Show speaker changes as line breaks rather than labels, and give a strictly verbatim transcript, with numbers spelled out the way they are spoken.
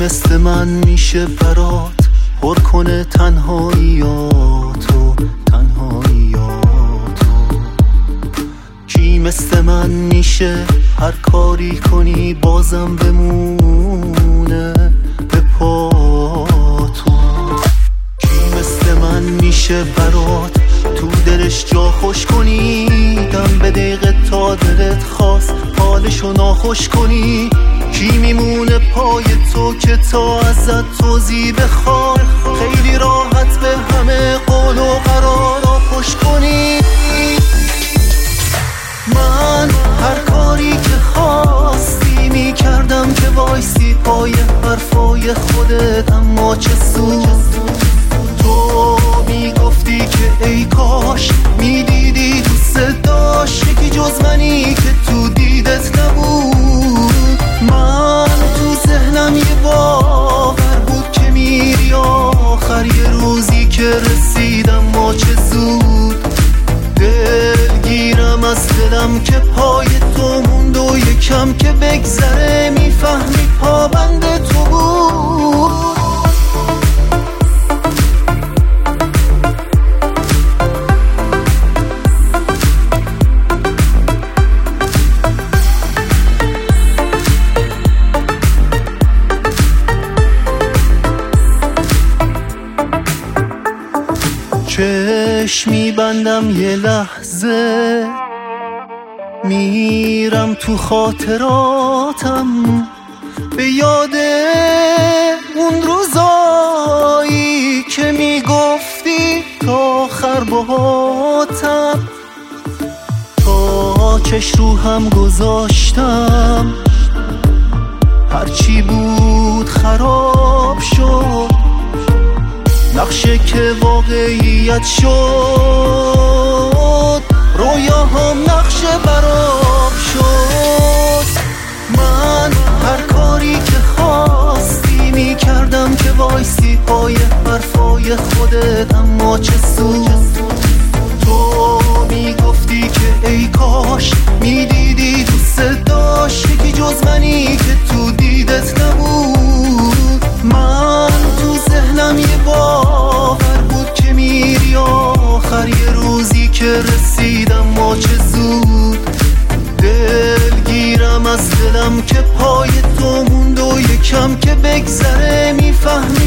مثل من میشه برات پر کنه تنهاییاتو تنهاییاتو؟ کی مثل من میشه هر کاری کنی بازم بمونه به پاتو؟ کی مثل من میشه برات تو دلش جا خوش کنی، دم به دقیقه تا دلت خواست حالشو ناخوش کنی؟ کی میمونه پای تو که تا ازت توضیح بخواد خیلی راحت به همه قول و قرارا خوش کنی؟ من هر کاری که خواستی میکردم که وایسی پای حرفای خودت، اما چه سود؟ تو میگفتی که ای کاش میدیدی دوست داشت یکی جز منی که تو دیدت نبود. من تو ذهنم یه باور بود که میری آخر یه روزی که رسیدم، ما چه زود. دلگیرم از دلم که پای تو موند و یکم که بگذره میفهمی پابند تو بود. چشم میبندم یه لحظه میرم تو خاطراتم به یاد اون روزایی که میگفتی تا آخر باهاتم. تا چش رو هم گذاشتم هرچی بود خراب شد، نقشه که واقعیت شد رویاهام نقشه براب شد. من هر کاری که خواستی میکردم که وایسی پای حرفای خودت، اما چه سود؟ تو میگفتی که ای کاش میدیدی دوست داشت یکی جز منی که تو دیدت نبود. من تو ذهنم یه باور بود که میری آخر یه روزی که رسیدم، ما چه زود. دلگیرم از دلم که پای تو موند و یکم که بگذره میفهمی